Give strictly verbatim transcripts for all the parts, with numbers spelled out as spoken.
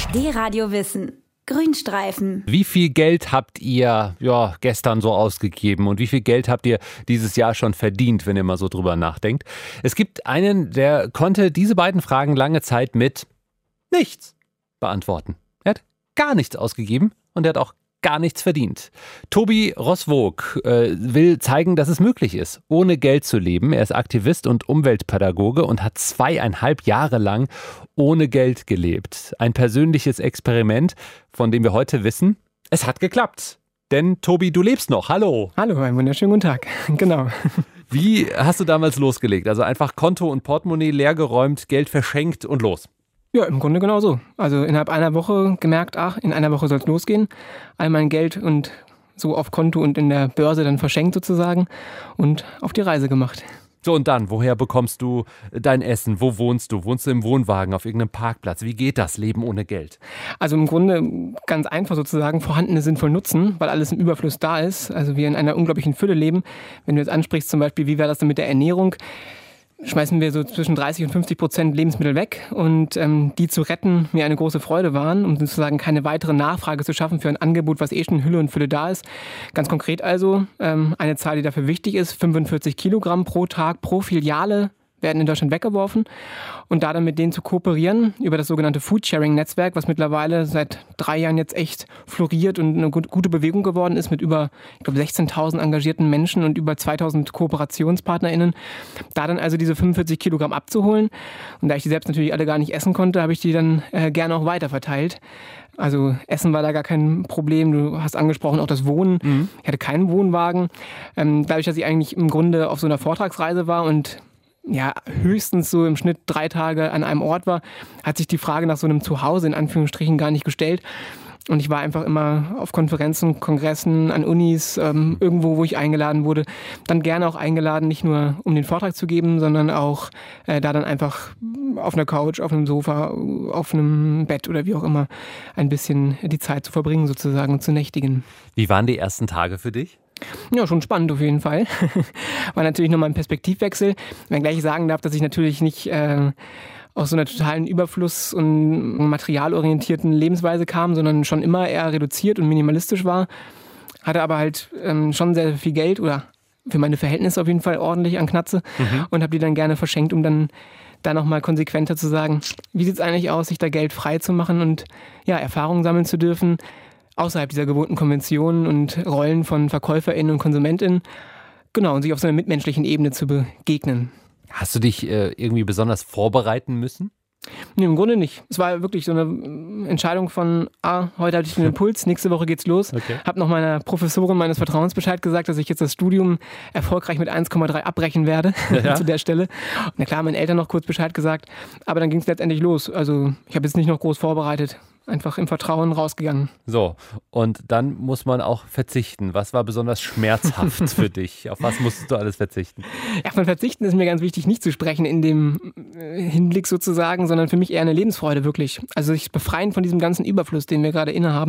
D-Radio Wissen. Grünstreifen. Wie viel Geld habt ihr ja, gestern so ausgegeben und wie viel Geld habt ihr dieses Jahr schon verdient, wenn ihr mal so drüber nachdenkt? Es gibt einen, der konnte diese beiden Fragen lange Zeit mit nichts beantworten. Er hat gar nichts ausgegeben und er hat auch gar nichts verdient. Tobi Roswog äh, will zeigen, dass es möglich ist, ohne Geld zu leben. Er ist Aktivist und Umweltpädagoge und hat zweieinhalb Jahre lang ohne Geld gelebt. Ein persönliches Experiment, von dem wir heute wissen, es hat geklappt. Denn Tobi, du lebst noch. Hallo. Hallo, einen wunderschönen guten Tag. Genau. Wie hast du damals losgelegt? Also einfach Konto und Portemonnaie leergeräumt, Geld verschenkt und los. Ja, im Grunde genau so. Also innerhalb einer Woche gemerkt, ach, in einer Woche soll es losgehen. All mein Geld und so auf Konto und in der Börse dann verschenkt sozusagen und auf die Reise gemacht. So, und dann, woher bekommst du dein Essen? Wo wohnst du? Wohnst du im Wohnwagen, auf irgendeinem Parkplatz? Wie geht das Leben ohne Geld? Also im Grunde ganz einfach sozusagen, vorhandene sinnvoll nutzen, weil alles im Überfluss da ist. Also wir in einer unglaublichen Fülle leben. Wenn du jetzt ansprichst zum Beispiel, wie wäre das denn mit der Ernährung? Schmeißen wir so zwischen dreißig und fünfzig Prozent Lebensmittel weg und ähm, die zu retten mir eine große Freude waren, um sozusagen keine weitere Nachfrage zu schaffen für ein Angebot, was eh schon in Hülle und Fülle da ist. Ganz konkret also, ähm, eine Zahl, die dafür wichtig ist, fünfundvierzig Kilogramm pro Tag pro Filiale werden in Deutschland weggeworfen und da dann mit denen zu kooperieren über das sogenannte Food-Sharing-Netzwerk, was mittlerweile seit drei Jahren jetzt echt floriert und eine gute Bewegung geworden ist mit über, ich glaube, sechzehntausend engagierten Menschen und über zweitausend KooperationspartnerInnen. Da dann also diese fünfundvierzig Kilogramm abzuholen und da ich die selbst natürlich alle gar nicht essen konnte, habe ich die dann äh, gerne auch weiter verteilt. Also Essen war da gar kein Problem. Du hast angesprochen auch das Wohnen. Mhm. Ich hatte keinen Wohnwagen. Ähm, dadurch, dass ich eigentlich im Grunde auf so einer Vortragsreise war und ja, höchstens so im Schnitt drei Tage an einem Ort war, hat sich die Frage nach so einem Zuhause in Anführungsstrichen gar nicht gestellt. Und ich war einfach immer auf Konferenzen, Kongressen, an Unis, ähm, irgendwo, wo ich eingeladen wurde. Dann gerne auch eingeladen, nicht nur um den Vortrag zu geben, sondern auch äh, da dann einfach auf einer Couch, auf einem Sofa, auf einem Bett oder wie auch immer ein bisschen die Zeit zu verbringen sozusagen und zu nächtigen. Wie waren die ersten Tage für dich? Ja, schon spannend auf jeden Fall. War natürlich nochmal ein Perspektivwechsel. Wenngleich ich sagen darf, dass ich natürlich nicht äh, aus so einer totalen Überfluss- und materialorientierten Lebensweise kam, sondern schon immer eher reduziert und minimalistisch war. Hatte aber halt ähm, schon sehr viel Geld oder für meine Verhältnisse auf jeden Fall ordentlich an Knatze mhm. und habe die dann gerne verschenkt, um dann da nochmal konsequenter zu sagen, wie sieht es eigentlich aus, sich da Geld frei zu machen und ja, Erfahrungen sammeln zu dürfen, außerhalb dieser gewohnten Konventionen und Rollen von VerkäuferInnen und KonsumentInnen. Genau, und sich auf so einer mitmenschlichen Ebene zu begegnen. Hast du dich äh, irgendwie besonders vorbereiten müssen? Nee, im Grunde nicht. Es war wirklich so eine Entscheidung von, ah, heute hatte ich den Impuls, nächste Woche geht's los. Okay. Hab noch meiner Professorin meines Vertrauens Bescheid gesagt, dass ich jetzt das Studium erfolgreich mit eins Komma drei abbrechen werde, ja. zu der Stelle. Und na klar, meinen Eltern noch kurz Bescheid gesagt, aber dann ging es letztendlich los. Also ich habe jetzt nicht noch groß vorbereitet. Einfach im Vertrauen rausgegangen. So, und dann muss man auch verzichten. Was war besonders schmerzhaft für dich? Auf was musstest du alles verzichten? Ja, von Verzichten ist mir ganz wichtig, nicht zu sprechen in dem Hinblick sozusagen, sondern für mich eher eine Lebensfreude wirklich. Also sich befreien von diesem ganzen Überfluss, den wir gerade innehaben.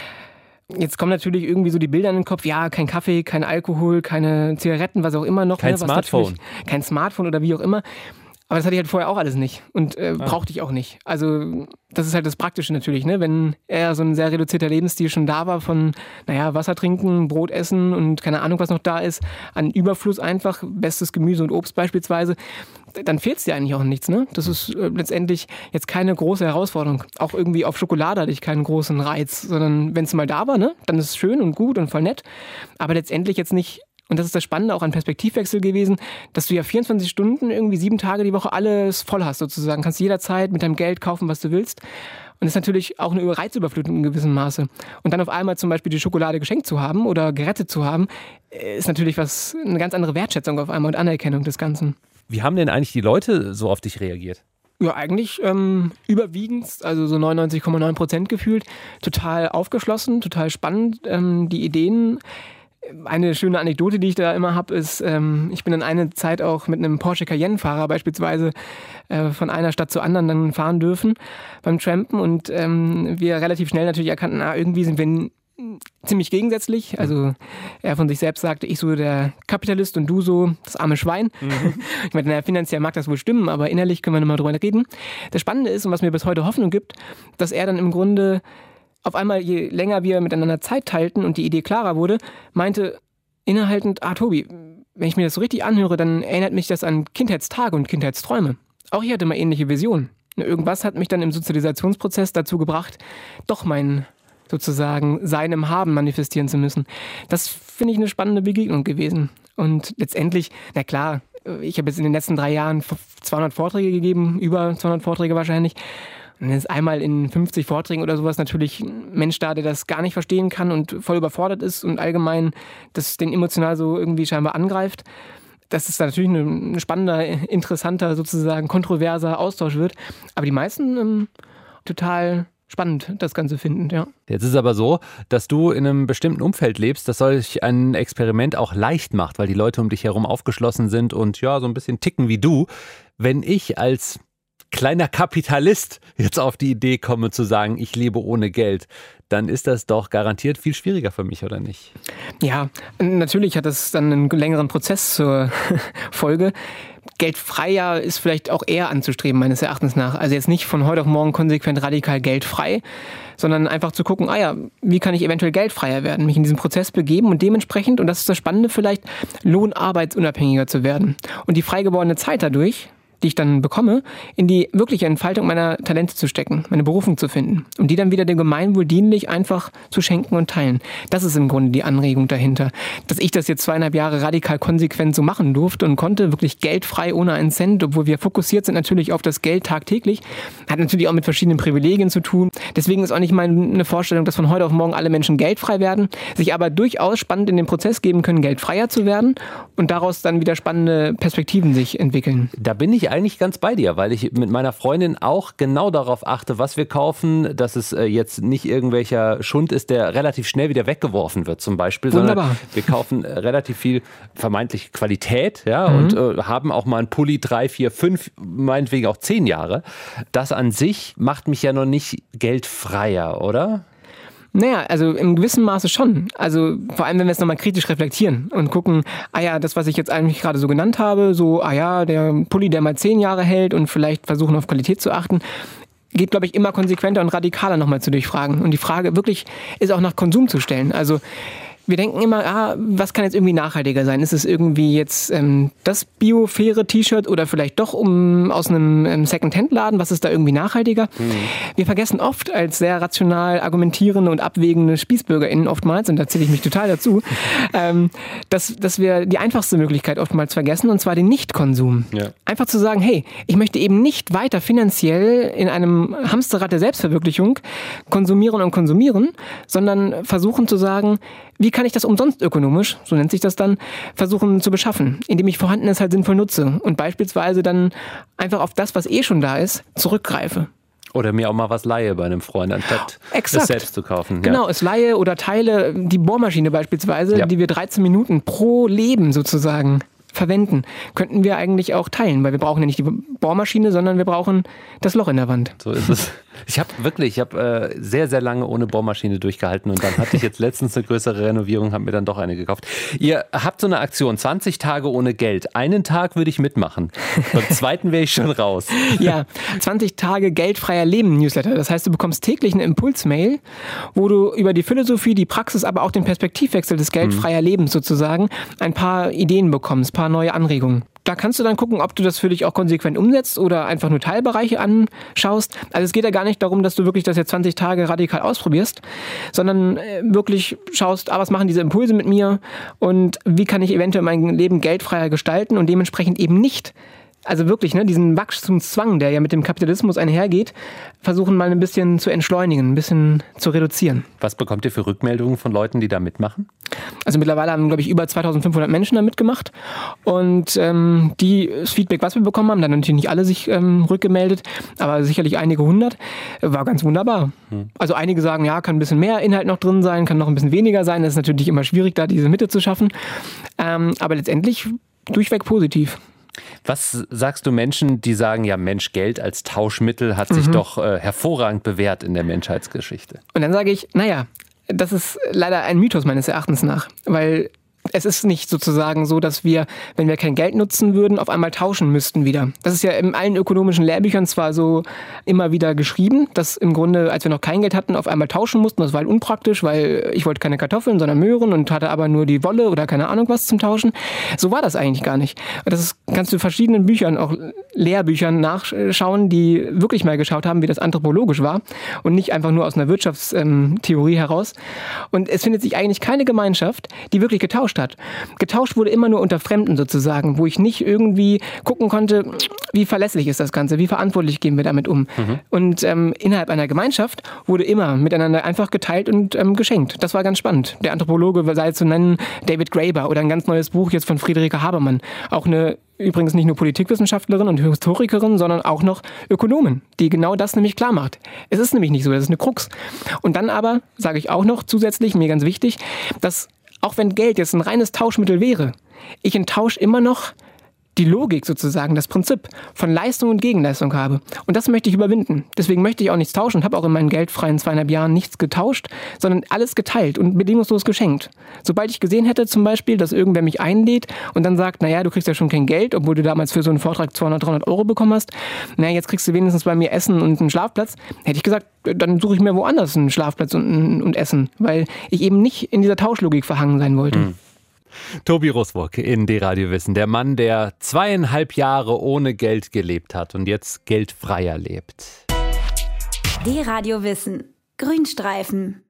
Jetzt kommen natürlich irgendwie so die Bilder in den Kopf, ja, kein Kaffee, kein Alkohol, keine Zigaretten, was auch immer noch. Kein ne, was Smartphone. Kein Smartphone oder wie auch immer. Aber das hatte ich halt vorher auch alles nicht und äh, ah. brauchte ich auch nicht. Also das ist halt das Praktische natürlich, ne? Wenn eher so ein sehr reduzierter Lebensstil schon da war von, naja, Wasser trinken, Brot essen und keine Ahnung, was noch da ist, an Überfluss einfach, bestes Gemüse und Obst beispielsweise, dann fehlt es dir eigentlich auch nichts, ne? Das ist äh, letztendlich jetzt keine große Herausforderung. Auch irgendwie auf Schokolade hatte ich keinen großen Reiz, sondern wenn es mal da war, ne? Dann ist es schön und gut und voll nett, aber letztendlich jetzt nicht. Und das ist das Spannende auch an Perspektivwechsel gewesen, dass du ja vierundzwanzig Stunden, irgendwie sieben Tage die Woche alles voll hast sozusagen. Kannst jederzeit mit deinem Geld kaufen, was du willst. Und das ist natürlich auch eine Reizüberflutung in gewissem Maße. Und dann auf einmal zum Beispiel die Schokolade geschenkt zu haben oder gerettet zu haben, ist natürlich was, eine ganz andere Wertschätzung auf einmal und Anerkennung des Ganzen. Wie haben denn eigentlich die Leute so auf dich reagiert? Ja, eigentlich ähm, überwiegend, also so neunundneunzig Komma neun Prozent gefühlt, total aufgeschlossen, total spannend, ähm, die Ideen. Eine schöne Anekdote, die ich da immer habe, ist, ähm, ich bin in einer Zeit auch mit einem Porsche Cayenne-Fahrer beispielsweise äh, von einer Stadt zur anderen dann fahren dürfen beim Trampen und ähm, wir relativ schnell natürlich erkannten, ah, irgendwie sind wir ziemlich gegensätzlich. Also er von sich selbst sagte, ich so der Kapitalist und du so das arme Schwein. Mhm. Ich meine, naja, finanziell mag das wohl stimmen, aber innerlich können wir nochmal drüber reden. Das Spannende ist, und was mir bis heute Hoffnung gibt, dass er dann im Grunde auf einmal, je länger wir miteinander Zeit teilten und die Idee klarer wurde, meinte innehaltend, ah Tobi, wenn ich mir das so richtig anhöre, dann erinnert mich das an Kindheitstage und Kindheitsträume. Auch ich hatte mal ähnliche Visionen. Irgendwas hat mich dann im Sozialisationsprozess dazu gebracht, doch mein sozusagen Sein im Haben manifestieren zu müssen. Das finde ich eine spannende Begegnung gewesen. Und letztendlich, na klar, ich habe jetzt in den letzten drei Jahren zweihundert Vorträge gegeben, über zweihundert Vorträge wahrscheinlich. Und dann ist einmal in fünfzig Vorträgen oder sowas natürlich ein Mensch da, der das gar nicht verstehen kann und voll überfordert ist und allgemein das den emotional so irgendwie scheinbar angreift. Dass es da natürlich ein spannender, interessanter, sozusagen kontroverser Austausch wird. Aber die meisten ähm, total spannend das Ganze finden, ja. Jetzt ist es aber so, dass du in einem bestimmten Umfeld lebst, das solch ein Experiment auch leicht macht, weil die Leute um dich herum aufgeschlossen sind und ja, so ein bisschen ticken wie du. Wenn ich als kleiner Kapitalist jetzt auf die Idee komme zu sagen, ich lebe ohne Geld, dann ist das doch garantiert viel schwieriger für mich, oder nicht? Ja, natürlich hat das dann einen längeren Prozess zur Folge. Geldfreier ist vielleicht auch eher anzustreben, meines Erachtens nach. Also jetzt nicht von heute auf morgen konsequent radikal geldfrei, sondern einfach zu gucken, ah ja, wie kann ich eventuell geldfreier werden, mich in diesen Prozess begeben und dementsprechend, und das ist das Spannende vielleicht, lohnarbeitsunabhängiger zu werden. Und die frei gewordene Zeit dadurch, die ich dann bekomme, in die wirkliche Entfaltung meiner Talente zu stecken, meine Berufung zu finden und die dann wieder dem Gemeinwohl dienlich einfach zu schenken und teilen. Das ist im Grunde die Anregung dahinter. Dass ich das jetzt zweieinhalb Jahre radikal konsequent so machen durfte und konnte, wirklich geldfrei, ohne einen Cent, obwohl wir fokussiert sind natürlich auf das Geld tagtäglich, hat natürlich auch mit verschiedenen Privilegien zu tun. Deswegen ist auch nicht meine Vorstellung, dass von heute auf morgen alle Menschen geldfrei werden, sich aber durchaus spannend in den Prozess geben können, geldfreier zu werden und daraus dann wieder spannende Perspektiven sich entwickeln. Da bin ich eigentlich ganz bei dir, weil ich mit meiner Freundin auch genau darauf achte, was wir kaufen, dass es jetzt nicht irgendwelcher Schund ist, der relativ schnell wieder weggeworfen wird zum Beispiel, Wunderbar. Sondern wir kaufen relativ viel vermeintliche Qualität, ja, Mhm. und äh, haben auch mal einen Pulli drei, vier, fünf, meinetwegen auch zehn Jahre. Das an sich macht mich ja noch nicht geldfreier, oder? Naja, also im gewissen Maße schon. Also vor allem, wenn wir es nochmal kritisch reflektieren und gucken, ah ja, das, was ich jetzt eigentlich gerade so genannt habe, so, ah ja, der Pulli, der mal zehn Jahre hält und vielleicht versuchen auf Qualität zu achten, geht, glaube ich, immer konsequenter und radikaler nochmal zu durchfragen. Und die Frage wirklich ist auch nach Konsum zu stellen. Also wir denken immer, ah, was kann jetzt irgendwie nachhaltiger sein? Ist es irgendwie jetzt ähm, das bio-faire T-Shirt oder vielleicht doch um, aus einem ähm, Second-Hand-Laden? Was ist da irgendwie nachhaltiger? Mhm. Wir vergessen oft als sehr rational argumentierende und abwägende SpießbürgerInnen oftmals, und da zähle ich mich total dazu, ähm, dass, dass wir die einfachste Möglichkeit oftmals vergessen, und zwar den Nicht-Konsum. Ja. Einfach zu sagen, hey, ich möchte eben nicht weiter finanziell in einem Hamsterrad der Selbstverwirklichung konsumieren und konsumieren, sondern versuchen zu sagen, wie kann ich das umsonst ökonomisch, so nennt sich das dann, versuchen zu beschaffen, indem ich Vorhandenes halt sinnvoll nutze und beispielsweise dann einfach auf das, was eh schon da ist, zurückgreife. Oder mir auch mal was leihe bei einem Freund, anstatt Exakt. es selbst zu kaufen. Genau, ja. es leihe oder teile, die Bohrmaschine beispielsweise, ja. die wir dreizehn Minuten pro Leben sozusagen verwenden, könnten wir eigentlich auch teilen, weil wir brauchen ja nicht die Bohrmaschine, sondern wir brauchen das Loch in der Wand. So ist es. Ich habe wirklich, ich habe äh, sehr, sehr lange ohne Bohrmaschine durchgehalten und dann hatte ich jetzt letztens eine größere Renovierung, habe mir dann doch eine gekauft. Ihr habt so eine Aktion, zwanzig Tage ohne Geld. Einen Tag würde ich mitmachen. Beim zweiten wäre ich schon raus. Ja, zwanzig Tage geldfreier Leben Newsletter. Das heißt, du bekommst täglich eine Impulsmail, wo du über die Philosophie, die Praxis, aber auch den Perspektivwechsel des geldfreier Lebens sozusagen ein paar Ideen bekommst, ein paar neue Anregungen. Da kannst du dann gucken, ob du das für dich auch konsequent umsetzt oder einfach nur Teilbereiche anschaust. Also es geht ja gar nicht darum, dass du wirklich das jetzt zwanzig Tage radikal ausprobierst, sondern wirklich schaust, ah, was machen diese Impulse mit mir und wie kann ich eventuell mein Leben geldfreier gestalten und dementsprechend eben nicht, also wirklich, ne, diesen Wachstumszwang, der ja mit dem Kapitalismus einhergeht, versuchen mal ein bisschen zu entschleunigen, ein bisschen zu reduzieren. Was bekommt ihr für Rückmeldungen von Leuten, die da mitmachen? Also mittlerweile haben, glaube ich, über zweitausendfünfhundert Menschen da mitgemacht. Und ähm, die, das Feedback, was wir bekommen haben, dann natürlich nicht alle sich ähm, rückgemeldet, aber sicherlich einige hundert, war ganz wunderbar. Hm. Also einige sagen, ja, kann ein bisschen mehr Inhalt noch drin sein, kann noch ein bisschen weniger sein. Das ist natürlich immer schwierig, da diese Mitte zu schaffen. Ähm, aber letztendlich durchweg positiv. Was sagst du Menschen, die sagen, ja Mensch, Geld als Tauschmittel hat sich mhm. doch äh, hervorragend bewährt in der Menschheitsgeschichte? Und dann sage ich, naja, das ist leider ein Mythos meines Erachtens nach, weil es ist nicht sozusagen so, dass wir, wenn wir kein Geld nutzen würden, auf einmal tauschen müssten wieder. Das ist ja in allen ökonomischen Lehrbüchern zwar so immer wieder geschrieben, dass im Grunde, als wir noch kein Geld hatten, auf einmal tauschen mussten. Das war halt unpraktisch, weil ich wollte keine Kartoffeln, sondern Möhren und hatte aber nur die Wolle oder keine Ahnung was zum Tauschen. So war das eigentlich gar nicht. Das ist, kannst du in verschiedenen Büchern, auch Lehrbüchern nachschauen, die wirklich mal geschaut haben, wie das anthropologisch war und nicht einfach nur aus einer Wirtschaftstheorie heraus. Und es findet sich eigentlich keine Gemeinschaft, die wirklich getauscht hat. Getauscht wurde immer nur unter Fremden sozusagen, wo ich nicht irgendwie gucken konnte, wie verlässlich ist das Ganze, wie verantwortlich gehen wir damit um. Mhm. Und ähm, innerhalb einer Gemeinschaft wurde immer miteinander einfach geteilt und ähm, geschenkt. Das war ganz spannend. Der Anthropologe sei zu nennen David Graeber oder ein ganz neues Buch jetzt von Friederike Habermann. Auch eine übrigens nicht nur Politikwissenschaftlerin und Historikerin, sondern auch noch Ökonomen, die genau das nämlich klar macht. Es ist nämlich nicht so, das ist eine Krux. Und dann aber, sage ich auch noch zusätzlich, mir ganz wichtig, dass auch wenn Geld jetzt ein reines Tauschmittel wäre, ich in Tausch immer noch die Logik sozusagen, das Prinzip von Leistung und Gegenleistung habe. Und das möchte ich überwinden. Deswegen möchte ich auch nichts tauschen und habe auch in meinen geldfreien zweieinhalb Jahren nichts getauscht, sondern alles geteilt und bedingungslos geschenkt. Sobald ich gesehen hätte zum Beispiel, dass irgendwer mich einlädt und dann sagt, naja, du kriegst ja schon kein Geld, obwohl du damals für so einen Vortrag zweihundert, dreihundert Euro bekommen hast, naja, jetzt kriegst du wenigstens bei mir Essen und einen Schlafplatz, hätte ich gesagt, dann suche ich mir woanders einen Schlafplatz und, und Essen, weil ich eben nicht in dieser Tauschlogik verhangen sein wollte. Mhm. Tobi Ruswok in D-Radio Wissen, der Mann, der zweieinhalb Jahre ohne Geld gelebt hat und jetzt geldfreier lebt. D-Radio Wissen, Grünstreifen.